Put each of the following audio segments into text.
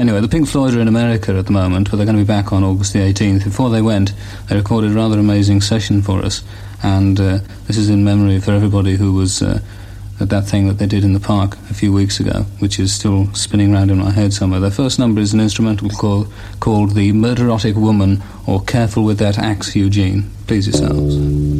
Anyway, the Pink Floyd are in America at the moment, but they're going to be back on August the 18th. Before they went, they recorded a rather amazing session for us, and this is in memory for everybody who was at that thing that they did in the park a few weeks ago, which is still spinning around in my head somewhere. Their first number is an instrumental called The Murderotic Woman, or Careful With That Axe, Eugene. Please yourselves.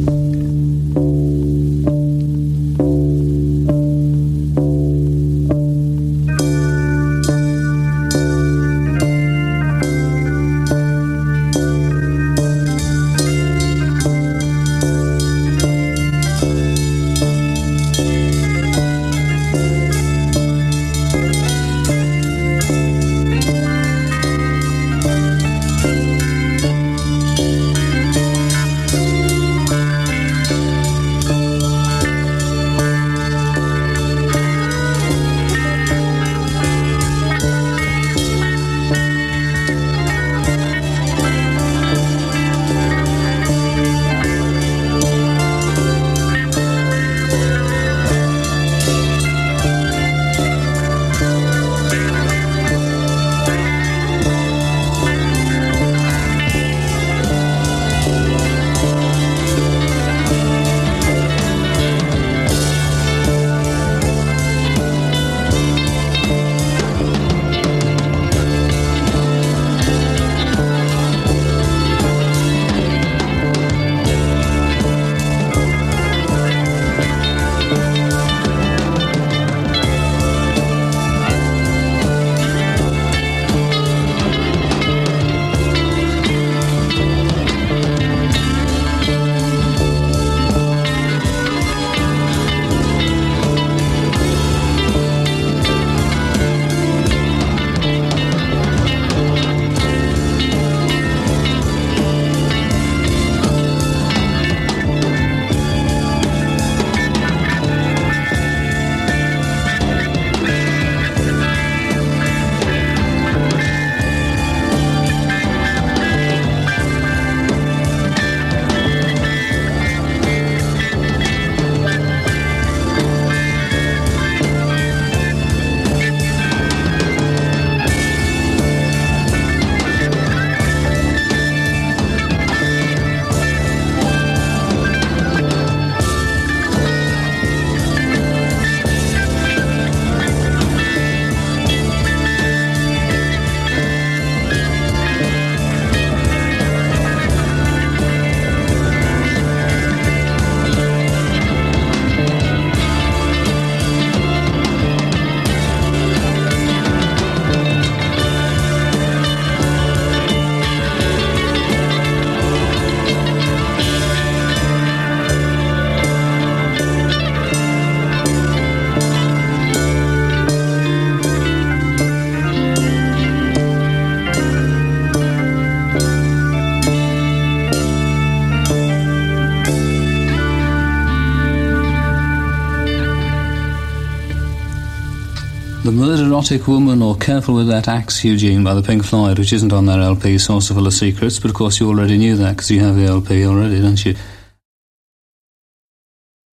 The Murderotic Woman, or Careful With That Axe, Eugene, by the Pink Floyd, which isn't on their LP, Saucerful of Secrets, but of course you already knew that because you have the LP already, don't you?